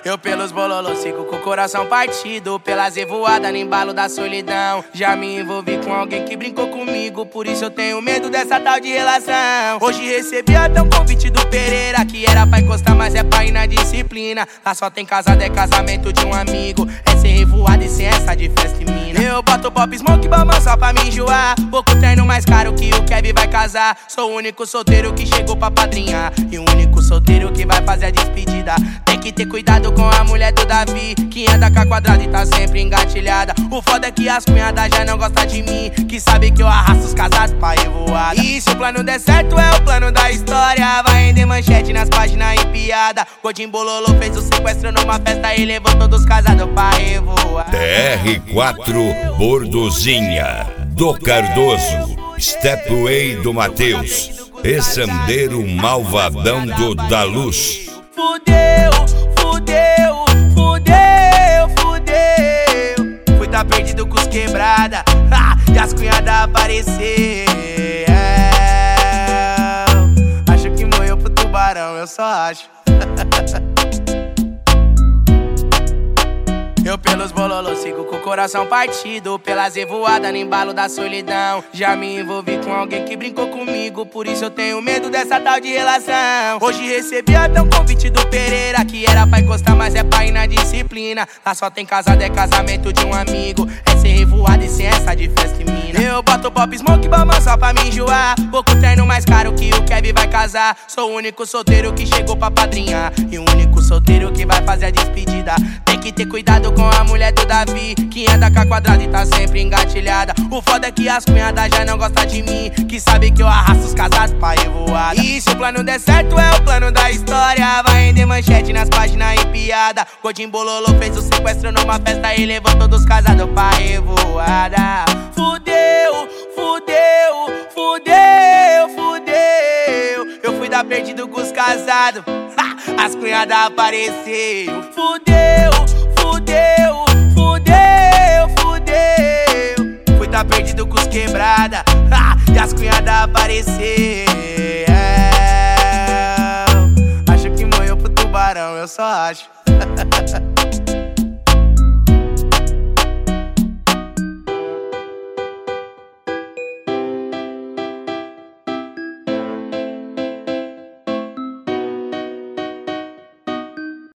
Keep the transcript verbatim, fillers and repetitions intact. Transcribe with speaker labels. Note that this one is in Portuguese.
Speaker 1: Eu pelos bololos fico com o coração partido, pelas revoadas no embalo da solidão. Já me envolvi com alguém que brincou comigo, por isso eu tenho medo dessa tal de relação. Hoje recebi até um convite do Pereira, que era pra encostar, mas é pra ir na disciplina. Lá só tem casado, é casamento de um amigo, é sem revoada e sem essa de festa e mina. Eu boto pop smoke bama só pra me enjoar, vou com o terno mais caro que o Kevin vai casar. Sou o único solteiro que chegou pra padrinhar, e o único solteiro que vai fazer a despedida. Tem que ter cuidado com a mulher do Davi, que anda com a quadrada e tá sempre engatilhada. O foda é que as cunhadas já não gostam de mim, que sabe que eu arrasto os casados pra revoada. E se o plano der certo é o plano da história, vai render manchete nas páginas e piada. Godinho Bololô fez o sequestro numa festa e levou todos os casados pra revoar.
Speaker 2: T R quatro Bordozinha do Cardoso, Stepway do Matheus, Essandeiro Malvadão do Da Luz.
Speaker 1: Fudeu, fudeu, fudeu, fudeu. Fui tá perdido com os quebrada, ah, e as cunhadas aparecer. É, acho que morreu pro tubarão, eu só acho. Eu pelos bololos sigo com o coração partido, pelas revoadas no embalo da solidão. Já me envolvi com alguém que brincou comigo, por isso eu tenho medo dessa tal de relação. Hoje recebi até um convite do Pereira, que era pra encostar, mas é pra ir na disciplina. Lá só tem casado, é casamento de um amigo, é sem revoada e sem essa de festa e mina. Eu boto pop smoke bama só pra me enjoar, vou com o terno mais caro que o Kevin vai casar. Sou o único solteiro que chegou pra padrinhar, e o único solteiro que vai fazer a despedida. Tem que ter cuidado com a mulher do Davi, que anda com a quadrada e tá sempre engatilhada. O foda é que as cunhadas já não gostam de mim, que sabe que eu arrasto os casados pra revoada. E se o plano der certo é o plano da história, vai render manchete nas páginas e piada. Godinho Bololô fez o sequestro numa festa e levou todos os casados pra revoada. Fudeu, fudeu, fudeu, fudeu. Eu fui dar perdido com os casados, as cunhadas apareceram. Fudeu, fudeu, fudeu, fudeu. Fui tá perdido com os quebrada, ah, e as cunhadas aparecer. É, acho que morreu pro tubarão, eu só acho.